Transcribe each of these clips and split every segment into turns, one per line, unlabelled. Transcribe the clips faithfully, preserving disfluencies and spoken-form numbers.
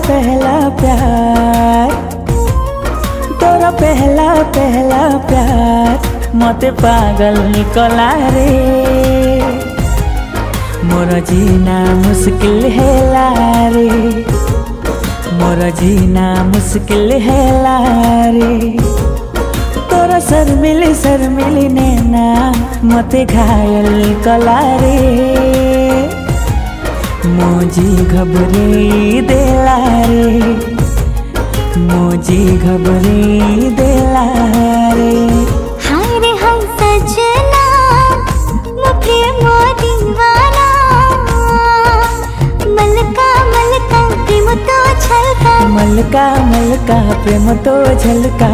पहला प्यार, तोरा पहला पहला प्यार मते पागल कला रे। मोर जीना मुश्किल है रे, मोर जीना मुश्किल है रे। तोरा शर्मिली शर्मिली नैना मते घायल कला रे। मोजी घबरी देला रे, मोजी घबरी देला रे।
हाय रे हाय सजना मुझे मो दीवाना, मलका मलका प्रेम तो छलका,
मलका मलका प्रेम तो झलका।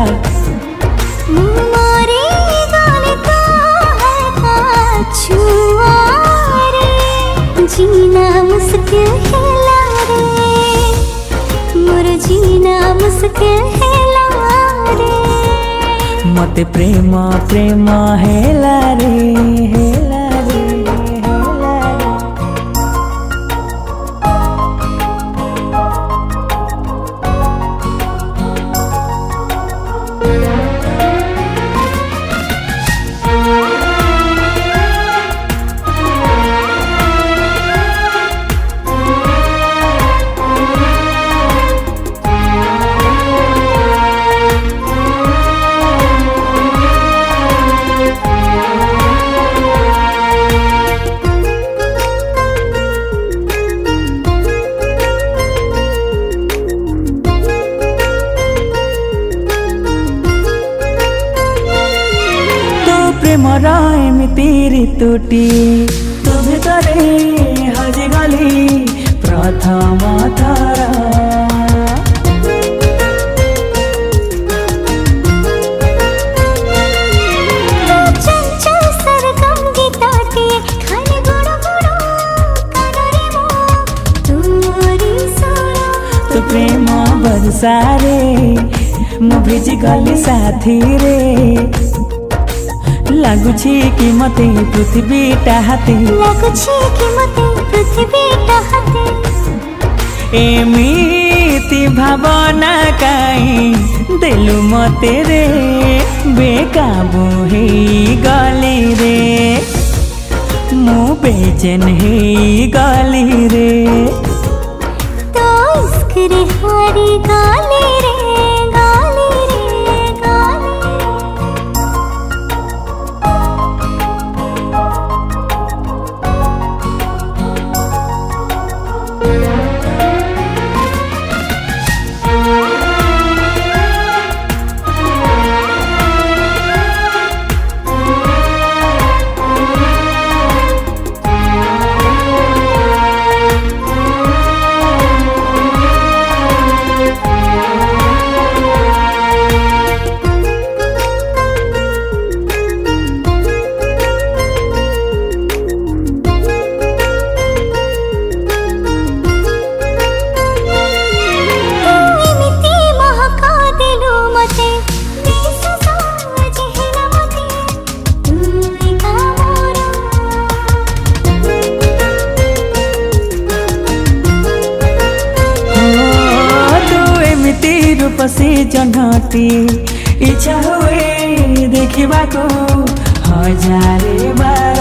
मोरे गाने तो हल्का छुआ रे, जीना मुश्किल है रे, मोर जीना मुश्किल है रे।
मते प्रेम प्रेम हेला रे, हेला रे, हेला रे। ପ୍ରେମର ଏମିତି ଋତୁଟି ତୋ ଭିତରେ ହଜିଗଲି ପ୍ରଥମ ଥର।
चंचल सरगम गीतटी खाली गुड़ गुड़ कानरे मो तोरी सुनो।
तो प्रेम बरसारे मु भिजी गली साथी रे। लागुछि कि मते पृथ्वी टाहाते,
लागुछि कि मते पृथ्वी टाहाते।
एमिति भावना काई देलु मते रे, बेकाबू हे गली रे। मु बेचैन हे गली रे।
तो इश्क रे हारी गाली रे, गाली रे, गाली।
रूपसी जन्हती इच्छा हुए देखा को हजारे बार।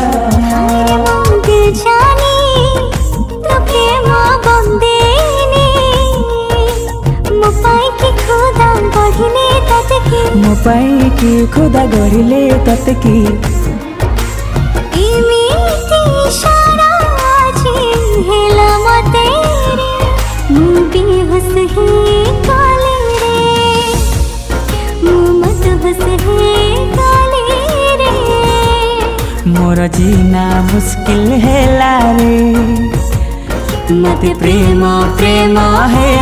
मो पाई कि खुदा गढ़िले तते की मोर जीना मुश्किल है रे। मते प्रेम प्रेम है